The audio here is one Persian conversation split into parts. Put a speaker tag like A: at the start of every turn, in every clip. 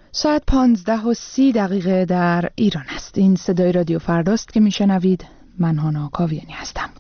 A: ساعت 15:30 در ایران است. این صدای رادیو فرداست که میشنوید. من هانا کاویانی هستم.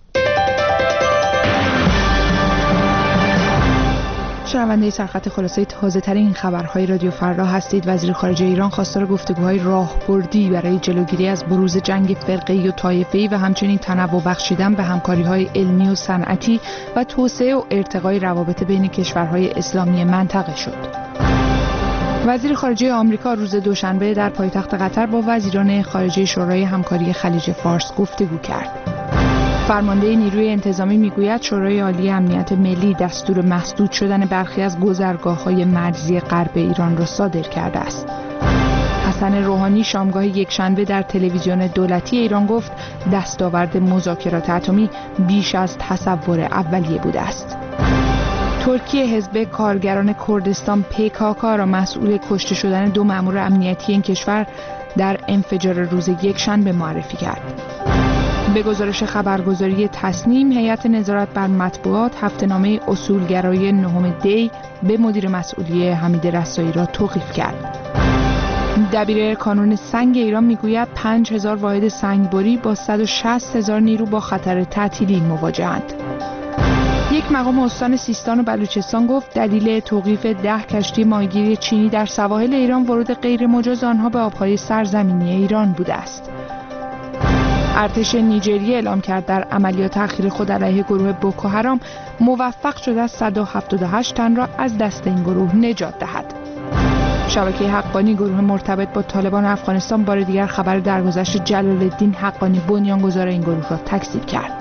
A: شنونده سرخط خلاصه تازه ترین خبرهای رادیو فردا هستید. وزیر خارجه ایران خواستار گفتگوهای راهبردی برای جلوگیری از بروز جنگ فرقه‌ای و طایفه‌ای و همچنین تنوع بخشیدن به همکاری‌های علمی و صنعتی و توسعه و ارتقای روابط بین کشورهای اسلامی منطقه شد. وزیر خارجه آمریکا روز دوشنبه در پایتخت قطر با وزیران خارجه شورای همکاری خلیج فارس گفتگو کرد. فرمانده نیروی انتظامی میگوید شورای عالی امنیت ملی دستور مسدود شدن برخی از گذرگاه‌های مرزی غرب ایران را صادر کرده است. حسن روحانی شامگاه یکشنبه در تلویزیون دولتی ایران گفت دستاورد مذاکرات اتمی بیش از تصور اولیه بوده است. ترکیه حزب کارگران کردستان PKK را مسئول کشته شدن 2 مأمور امنیتی این کشور در انفجار روز یکشنبه معرفی کرد. به گزارش خبرگزاری تصنیم، هیئت نظارت بر مطبوعات هفته‌نامه اصولگرایی 9 دی به مدیر مسئولی حمید رسایی را توقیف کرد. دبیر کانون سنگ ایران میگوید 5000 واحد سنگبری با 160,000 نیرو با خطر تعطیلی مواجه‌اند. یک مقام استان سیستان و بلوچستان گفت دلیل توقیف 10 کشتی ماهیگیری چینی در سواحل ایران ورود غیر مجاز آنها به آبهای سرزمینی ایران بوده است. ارتش نیجریه اعلام کرد در عملیات اخیر خود علیه گروه بوکو حرام موفق شده است 178 تن را از دست این گروه نجات دهد. شبکه حقانی گروه مرتبط با طالبان افغانستان بار دیگر خبر درگذشت جلال الدین حقانی بنیانگذار این گروه را تکذیب کرد.